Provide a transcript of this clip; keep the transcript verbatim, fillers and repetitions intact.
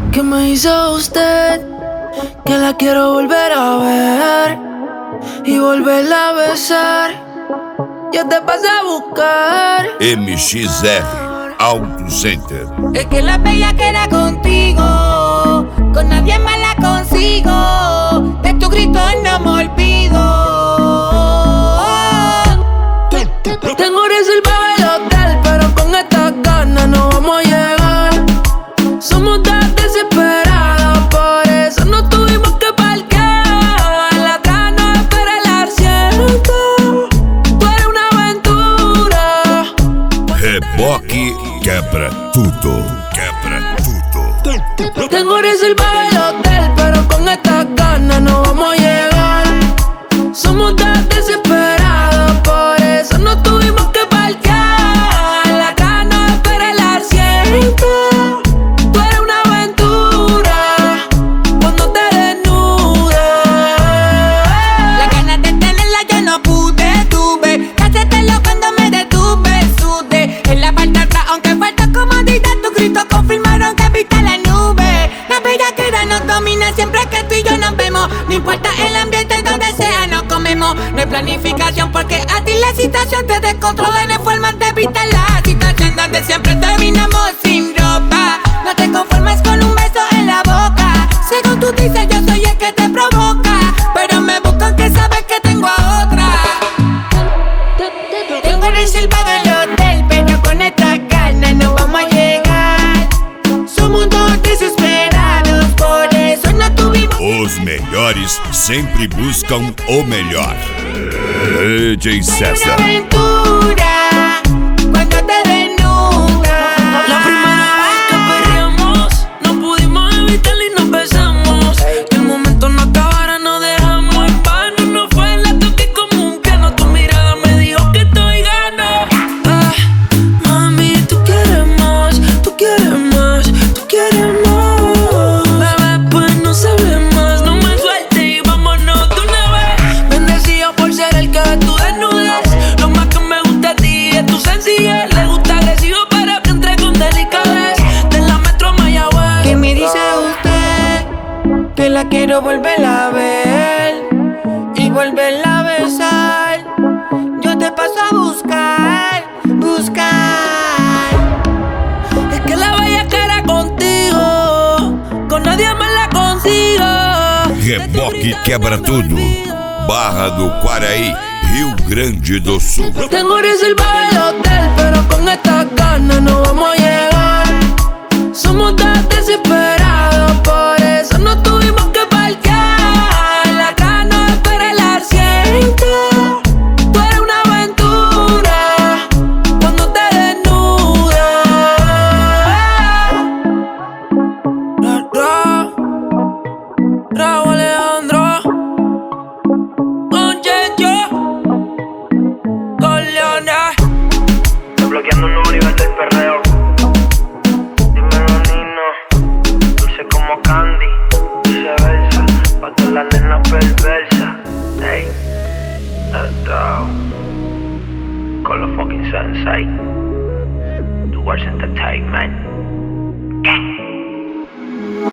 ¿Qué me hizo usted? Que la quiero volver a ver y volverla a besar. Yo te paso a buscar. M X R Auto Center. Es que la bella que era contigo, con nadie más la consigo. De tu grito no me olvido. Tengo reservado el hotel, pero con estas ganas no vamos a llegar. Somos tan desesperados, por eso no tuvimos que parquear. La atrás nos espera el asiento. Tú eres una aventura. Reboque quebra tudo. Quebra tudo. Tengo reservado el hotel, pero con estas ganas no vamos a llegar. Somos tan desesperados, por eso no tuvimos que parquear. La atrás nos espera el asiento. Tú eres una aventura cuando te desnudas. Las ganas de tenerla yo no pude, tuve que hacértelo cuando me detuve, sudé. En la parte de atrás, aunque falta comodidad, tus gritos confirmaron que viste la nube. La bellaquera nos domina siempre que tú y yo nos vemos. No importa el ambiente donde sea, nos comemos. No hay planificación porque a ti la situación te descontrola. No hay forma de evitar la situación donde siempre terminamos sin ropa. No te conformes con un beso en la boca. Según tú dices, yo soy el que te provoca, pero me buscan que sabes que tengo a otra. Tengo reservado el hotel, pero con esta ganas no vamos a llegar. Somos dos desesperados, por eso no tuvimos. Os melhores sempre buscam o melhor. D J César. Aventura cuando te desnudas. La primera vez que perreamos, no pudimos evitarlo y nos besamos. Que el momento no acabara, nos dejamos en vano. No fue la toque común que no, tu mirada me dijo que estoy gano. Ah, mami, tú quieres más, tú quieres más, tú quieres más. Bebé, pues no se ve más, no me sueltes y vámonos de una vez. Bendecido por ser el que tú desnudes. Lo más que me gusta a ti es tu sencillez. Le gusta agresivo, pero que entre con delicadez. De la metro a Mayagüez. ¿Qué me dice usted? Que la quiero volver a ver y volverla a besar. Yo te paso a buscar, buscar. Es que la bella que era contigo, con nadie más la consigo. Reboque quebra tudo. Barra do Quaraí, Rio Grande do Sul. Tengo reservado el hotel, pero con estas ganas no vamos a llegar. Somos tan desesperados, por eso no tuvimos que parquear. La atrás nos espera el asiento. Tú eres una aventura cuando te desnudas. Ra, ra, Raúl Alejandro con Yencho, con Leonel. Bloqueando un nuevo nivel del perreo. Dímelo, Nino. Dulce como candy, viceversa. Pa' todas las nenas perversas. Hey, let's go. Con los fucking sensei. Tu Words Entertainment. ¿Qué?